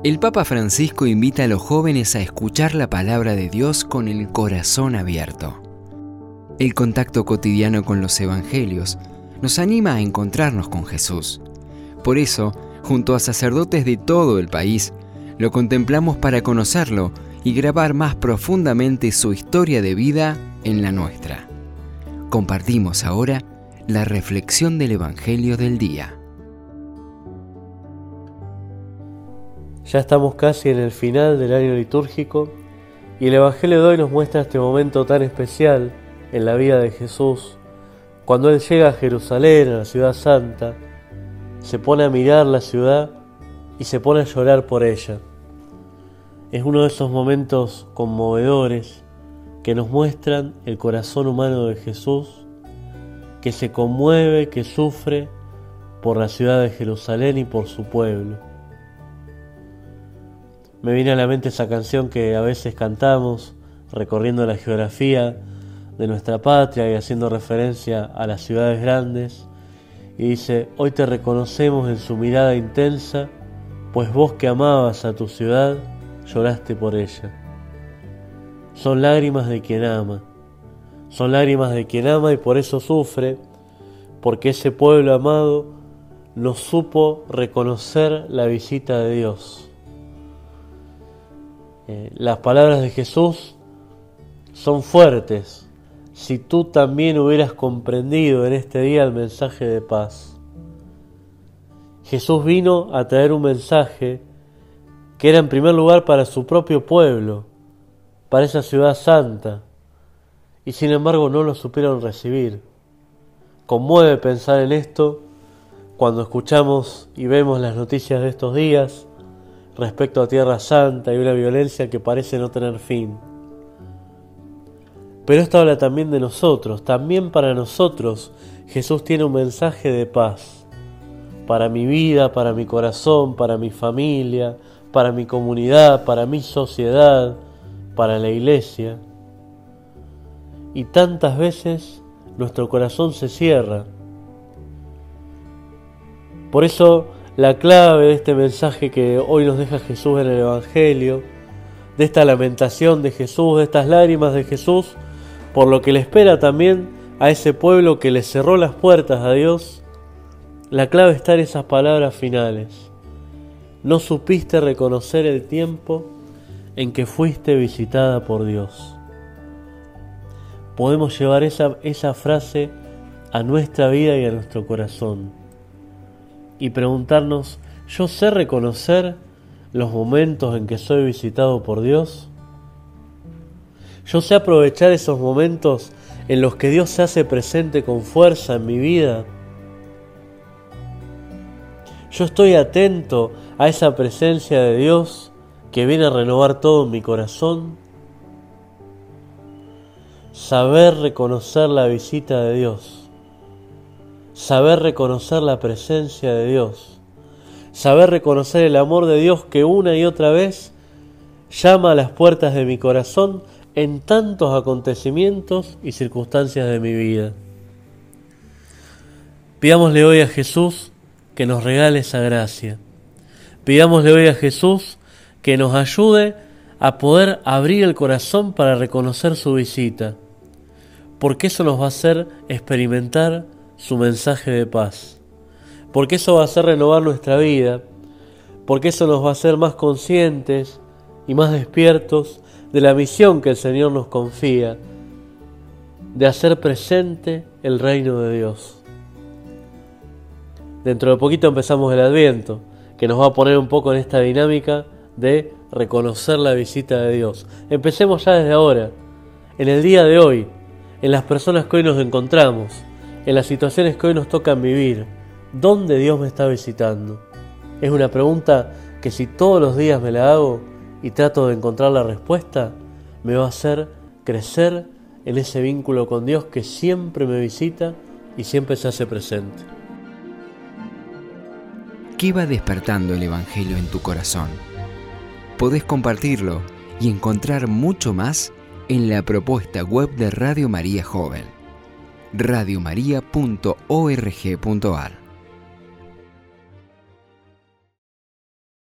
El Papa Francisco invita a los jóvenes a escuchar la palabra de Dios con el corazón abierto. El contacto cotidiano con los evangelios nos anima a encontrarnos con Jesús. Por eso, junto a sacerdotes de todo el país, lo contemplamos para conocerlo y grabar más profundamente su historia de vida en la nuestra. Compartimos ahora la reflexión del Evangelio del día. Ya estamos casi en el final del año litúrgico y el Evangelio de hoy nos muestra este momento tan especial en la vida de Jesús, cuando Él llega a Jerusalén, a la ciudad santa, se pone a mirar la ciudad y se pone a llorar por ella. Es uno de esos momentos conmovedores que nos muestran el corazón humano de Jesús, que se conmueve, que sufre por la ciudad de Jerusalén y por su pueblo. Me viene a la mente esa canción que a veces cantamos recorriendo la geografía de nuestra patria y haciendo referencia a las ciudades grandes, y dice: hoy te reconocemos en su mirada intensa, pues vos que amabas a tu ciudad, lloraste por ella. Son lágrimas de quien ama, son lágrimas de quien ama y por eso sufre, porque ese pueblo amado no supo reconocer la visita de Dios. Las palabras de Jesús son fuertes. Si tú también hubieras comprendido en este día el mensaje de paz. Jesús vino a traer un mensaje que era en primer lugar para su propio pueblo, para esa ciudad santa, y sin embargo no lo supieron recibir. Conmueve pensar en esto cuando escuchamos y vemos las noticias de estos días respecto a Tierra Santa y una violencia que parece no tener fin. Pero esto habla también de nosotros. También para nosotros Jesús tiene un mensaje de paz. Para mi vida, para mi corazón, para mi familia, para mi comunidad, para mi sociedad, para la iglesia. Y tantas veces nuestro corazón se cierra. Por eso la clave de este mensaje que hoy nos deja Jesús en el Evangelio, de esta lamentación de Jesús, de estas lágrimas de Jesús, por lo que le espera también a ese pueblo que le cerró las puertas a Dios, la clave está en esas palabras finales. No supiste reconocer el tiempo en que fuiste visitada por Dios. Podemos llevar esa frase a nuestra vida y a nuestro corazón y preguntarnos: ¿yo sé reconocer los momentos en que soy visitado por Dios? ¿Yo sé aprovechar esos momentos en los que Dios se hace presente con fuerza en mi vida? ¿Yo estoy atento a esa presencia de Dios que viene a renovar todo en mi corazón? Saber reconocer la visita de Dios, saber reconocer la presencia de Dios, saber reconocer el amor de Dios que una y otra vez llama a las puertas de mi corazón en tantos acontecimientos y circunstancias de mi vida. Pidámosle hoy a Jesús que nos regale esa gracia. Pidámosle hoy a Jesús que nos ayude a poder abrir el corazón para reconocer su visita, porque eso nos va a hacer experimentar su mensaje de paz, porque eso va a hacer renovar nuestra vida, porque eso nos va a hacer más conscientes y más despiertos de la misión que el Señor nos confía, de hacer presente el reino de Dios. Dentro de poquito empezamos el Adviento, que nos va a poner un poco en esta dinámica de reconocer la visita de Dios. Empecemos ya desde ahora, en el día de hoy, en las personas que hoy nos encontramos, en las situaciones que hoy nos tocan vivir. ¿Dónde Dios me está visitando? Es una pregunta que si todos los días me la hago y trato de encontrar la respuesta, me va a hacer crecer en ese vínculo con Dios que siempre me visita y siempre se hace presente. ¿Qué va despertando el Evangelio en tu corazón? Podés compartirlo y encontrar mucho más en la propuesta web de Radio María Joven, radiomaria.org.ar.